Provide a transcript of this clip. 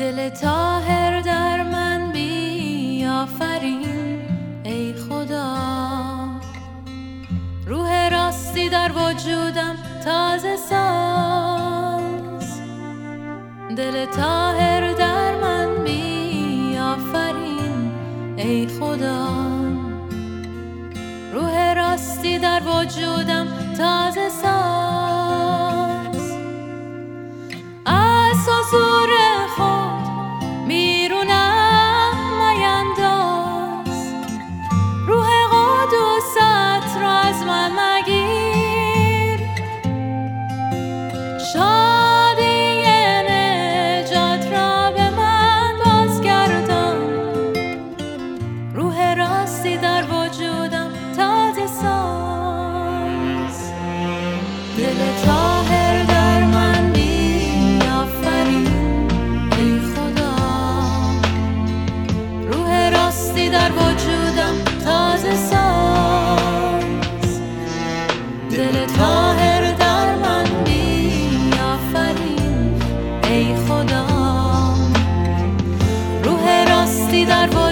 دل طاهر در من بیافرین ای خدا، روح راستی در وجودم تازه ساز. دل طاهر در من بیافرین ای خدا، روح راستی در وجودم تازه ساز. از حضور خود بیرونم مینداز، روح قدوست را از من مگیر. شادی نجات را به من بازگردان، روح راستی در وجودم تازه ساز. دل طاهر در من بیافرین ای خدا، روح راستی در وجودم تازه ساز. دل طاهر در من بیافرین ای خدا، روح راستی در